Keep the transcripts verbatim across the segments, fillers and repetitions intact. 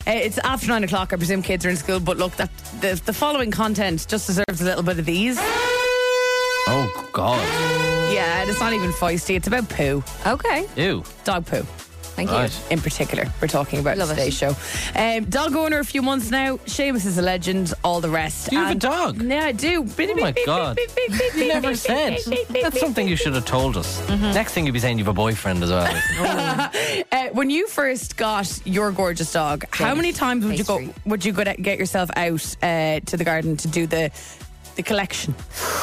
Uh, it's after nine o'clock. I presume kids are in school. But look, that the, the following content just deserves a little bit of these. Oh, God. Yeah, and it's not even feisty. It's about poo. Okay. Ew. Dog poo. Thank you. Right. In particular, we're talking about Love today's it. show. Um, dog owner a few months now. Seamus is a legend. All the rest. Do you have a And- dog? Yeah, I do. Oh my God. You never said. That's something you should have told us. Next thing you'd be saying you have a boyfriend as well. Uh, when you first got your gorgeous dog, how many times would you go? Pastry. Would you go to get yourself out uh, to the garden to do the the collection?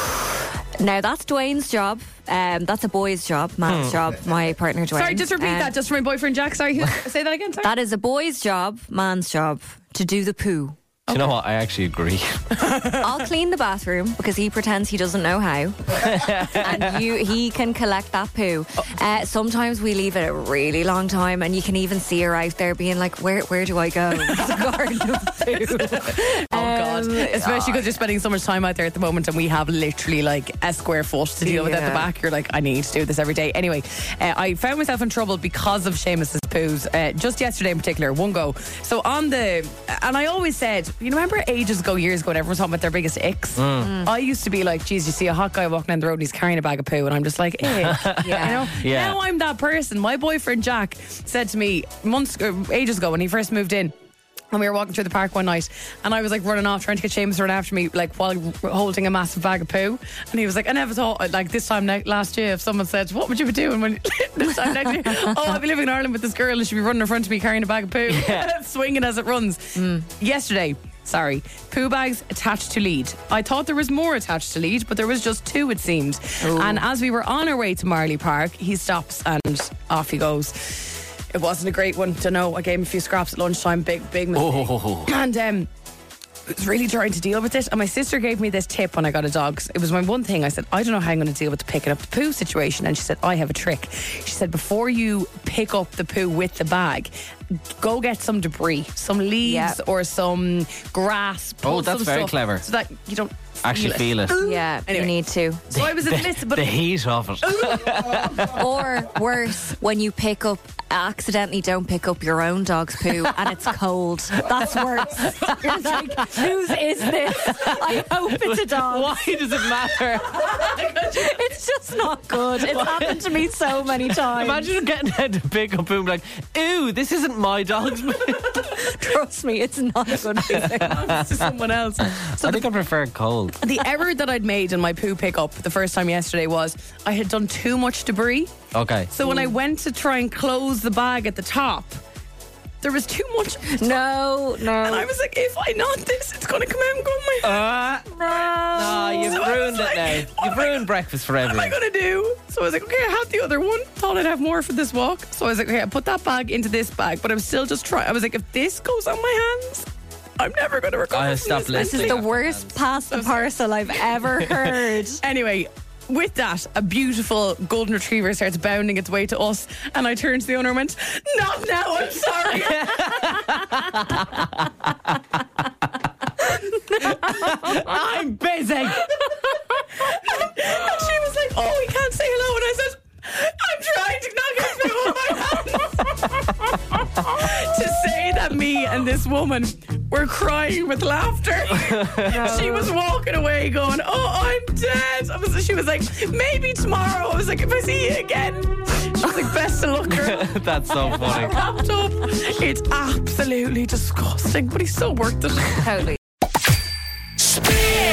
Now, that's Dwayne's job. Um, that's a boy's job, man's job, my partner Dwayne. Sorry, just repeat Um, that, just for my boyfriend Jack. Sorry, who, say that again. Sorry. That is a boy's job, man's job, to do the poo. Do you know what? I actually agree. I'll clean the bathroom because he pretends he doesn't know how, and you he can collect that poo. Uh, sometimes we leave it a really long time, and you can even see her out there being like, "Where where do I go?" It's a garden of poo. Oh God! Um, Especially because you're spending so much time out there at the moment, and we have literally like a square foot to deal with at the Yeah. back. You're like, I need to do this every day. Anyway, uh, I found myself in trouble because of Seamus's poos. Uh, just yesterday in particular, one go. So on the, and I always said, you know, remember ages ago, years ago, when everyone was talking about their biggest icks. I used to be like, geez, you see a hot guy walking down the road and he's carrying a bag of poo, and I'm just like, eh. Yeah. You know. Yeah. Now I'm that person. My boyfriend Jack said to me months, uh, ages ago when he first moved in. And we were walking through the park one night, and I was like running off trying to get Seamus to run after me, like while holding a massive bag of poo. And he was like, I never thought, like this time ne- last year, if someone said, what would you be doing when this time next year? Oh, I'll be living in Ireland with this girl and she'll be running in front of me carrying a bag of poo, swinging as it runs. Yesterday, sorry, poo bags attached to lead. I thought there was more attached to lead, but there was just two, it seemed. And as we were on our way to Marley Park, he stops and off he goes. It wasn't a great one. Don't know. I gave him a few scraps at lunchtime. Big, big mistake. Oh. And um, I was really trying to deal with it. And my sister gave me this tip when I got a dog. It was my one thing. I said, I don't know how I'm going to deal with the picking up the poo situation. And she said, I have a trick. She said, before you pick up the poo with the bag, go get some debris, some leaves Yeah. or some grass. Oh, pull that's some very stuff clever. So that you don't Actually feel it. Yeah, Anyway. you need to. So I was in the midst, but The heat of it. Or worse, when you pick up, accidentally don't pick up your own dog's poo and it's cold. That's worse. You're like, whose is this? I hope it's a dog. Why does it matter? It's just not good. It's happened to me so many times. Imagine getting out to pick up poo and be like, ew, this isn't my dog's poo. Trust me, it's not a good feeling. to someone else. So I think I prefer cold. the error that I'd made in my poo pickup the first time yesterday was I had done too much debris. Okay. So when I went to try and close the bag at the top, there was too much. No, And I no. was like, if I knot this, it's going to come out and go in my hand. Uh, no, you've So I was ruined like, it now. what You've am I- ruined breakfast for What am I everyone. going to do? So I was like, okay, I have the other one. Thought I'd have more for this walk. So I was like, okay, I put that bag into this bag, but I'm still just trying. I was like, if this goes on my hands, I'm never going to recover. I from stopped this. This is listening. the worst pasta parcel I've ever heard. Anyway, with that, a beautiful golden retriever starts bounding its way to us, and I turned to the owner and went, "Not now, I'm sorry." I'm busy. And she was like, "Oh, we can't say hello," and I said, "I'm trying to not get through all my hands." To say that me and this woman were crying with laughter. She was walking away going, "Oh, I'm dead." I was, she was like, "Maybe tomorrow." I was like, "If I see you again." She was like, "Best of luck, girl." That's so funny. Wrapped up. It's absolutely disgusting, but he's so worth it. Totally. Spin!